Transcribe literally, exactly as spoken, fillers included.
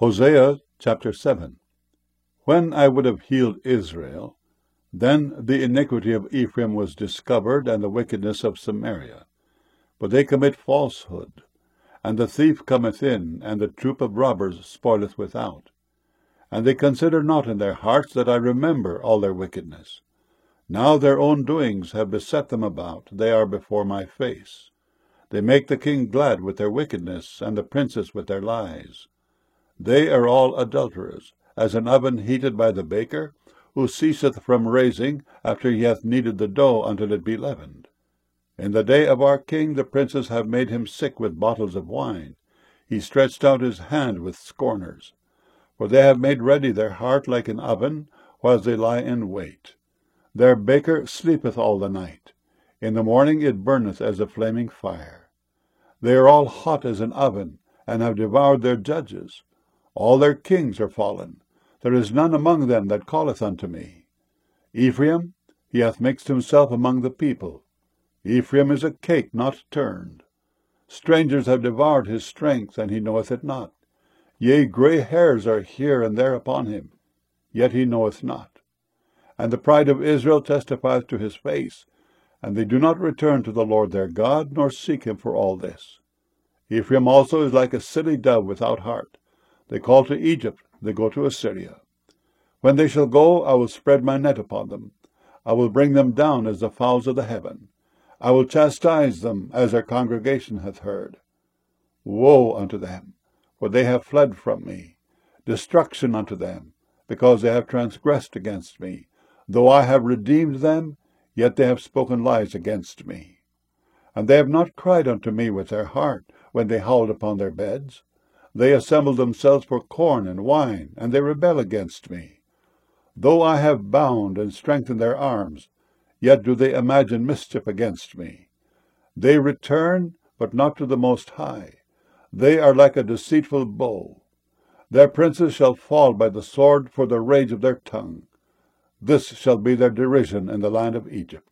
Hosea chapter seven. When I would have healed Israel, then the iniquity of Ephraim was discovered, and the wickedness of Samaria. But they commit falsehood, and the thief cometh in, and the troop of robbers spoileth without. And they consider not in their hearts that I remember all their wickedness. Now their own doings have beset them about, they are before my face. They make the king glad with their wickedness, and the princes with their lies. They are all adulterers, as an oven heated by the baker, who ceaseth from raising after he hath kneaded the dough until it be leavened. In the day of our king the princes have made him sick with bottles of wine. He stretched out his hand with scorners. For they have made ready their heart like an oven, whilst they lie in wait. Their baker sleepeth all the night. In the morning it burneth as a flaming fire. They are all hot as an oven, and have devoured their judges. All their kings are fallen. There is none among them that calleth unto me. Ephraim, he hath mixed himself among the people. Ephraim is a cake not turned. Strangers have devoured his strength, and he knoweth it not. Yea, grey hairs are here and there upon him, yet he knoweth not. And the pride of Israel testifieth to his face, and they do not return to the Lord their God, nor seek him for all this. Ephraim also is like a silly dove without heart. They call to Egypt, they go to Assyria. When they shall go, I will spread my net upon them. I will bring them down as the fowls of the heaven. I will chastise them as their congregation hath heard. Woe unto them, for they have fled from me. Destruction unto them, because they have transgressed against me. Though I have redeemed them, yet they have spoken lies against me. And they have not cried unto me with their heart, when they howled upon their beds. They assemble themselves for corn and wine, and they rebel against me. Though I have bound and strengthened their arms, yet do they imagine mischief against me. They return, but not to the Most High. They are like a deceitful bow. Their princes shall fall by the sword for the rage of their tongue. This shall be their derision in the land of Egypt.